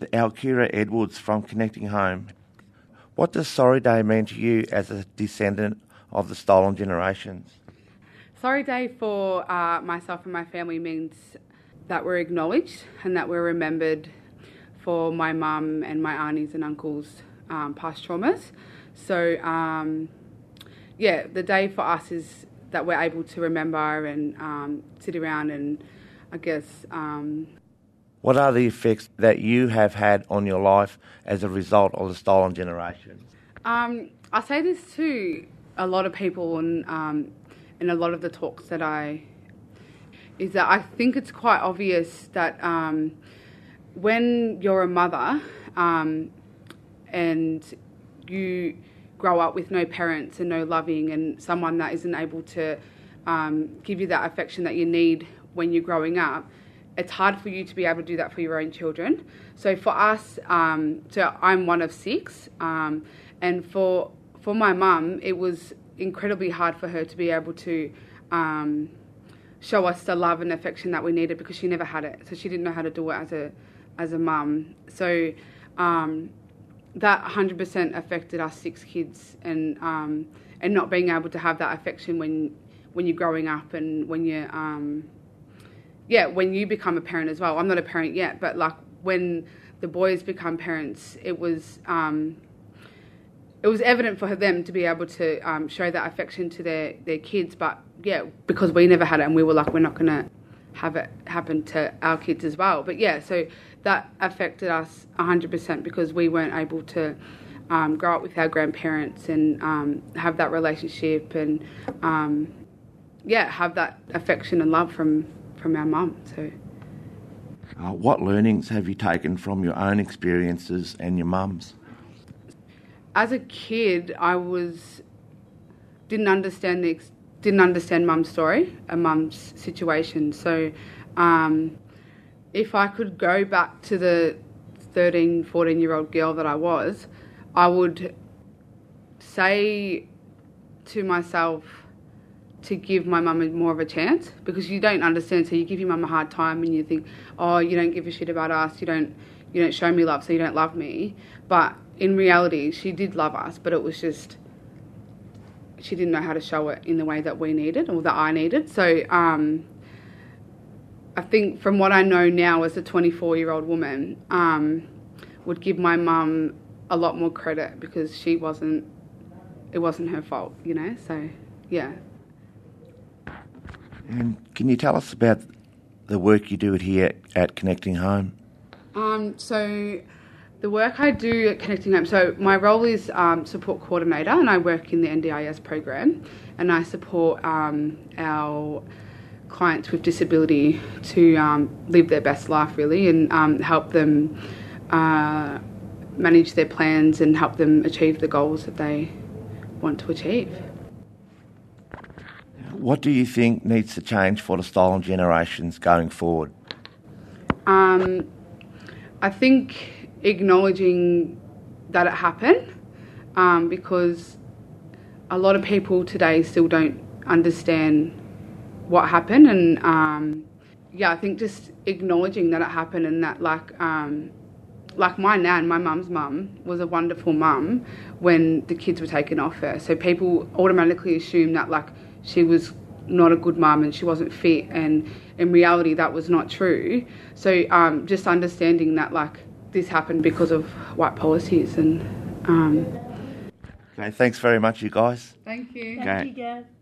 Alkira Edwards from Connecting Home. What does Sorry Day mean to you as a descendant of the stolen generations? Sorry Day for myself and my family means that we're acknowledged and that we're remembered for my mum and my aunties and uncles' past traumas. So, the day for us is that we're able to remember and sit around and, I guess... What are the effects that you have had on your life as a result of the stolen generation? I say this to a lot of people and in a lot of the talks that is that I think it's quite obvious that when you're a mother and you grow up with no parents and no loving and someone that isn't able to give you that affection that you need when you're growing up, it's hard for you to be able to do that for your own children. So for us, so I'm one of 6, and for my mum, it was incredibly hard for her to be able to show us the love and affection that we needed because she never had it. So she didn't know how to do it as a mum. So that 100% affected us 6 kids, and not being able to have that affection when you're growing up and when you're when you become a parent as well. I'm not a parent yet, but like when the boys become parents, it was evident for them to be able to show that affection to their kids. But yeah, because we never had it, and we were like, we're not going to have it happen to our kids as well. But yeah, so that affected us 100% because we weren't able to grow up with our grandparents and have that relationship and have that affection and love from our mum. So, what learnings have you taken from your own experiences and your mum's? As a kid, I didn't understand mum's story and mum's situation. So, if I could go back to the 13, 14-year-old girl that I would say to myself to give my mum more of a chance, because you don't understand, so you give your mum a hard time and you think, oh, you don't give a shit about us, you don't show me love, so you don't love me. But in reality, she did love us, but it was just she didn't know how to show it in the way that we needed or that I needed. So I think from what I know now as a 24-year-old woman, would give my mum a lot more credit because it wasn't her fault, so yeah. And can you tell us about the work you do here at Connecting Home? So the work I do at Connecting Home, so my role is support coordinator, and I work in the NDIS program, and I support our clients with disability to live their best life really, and help them manage their plans and help them achieve the goals that they want to achieve. What do you think needs to change for the stolen generations going forward? I think acknowledging that it happened, because a lot of people today still don't understand what happened, and I think just acknowledging that it happened, and that like my nan, my mum's mum, was a wonderful mum when the kids were taken off her. So people automatically assume that like she was not a good mum and she wasn't fit, and in reality that was not true. So just understanding that like this happened because of white policies and Okay, thanks very much, you guys. Thank you. Okay. Thank you, Gav.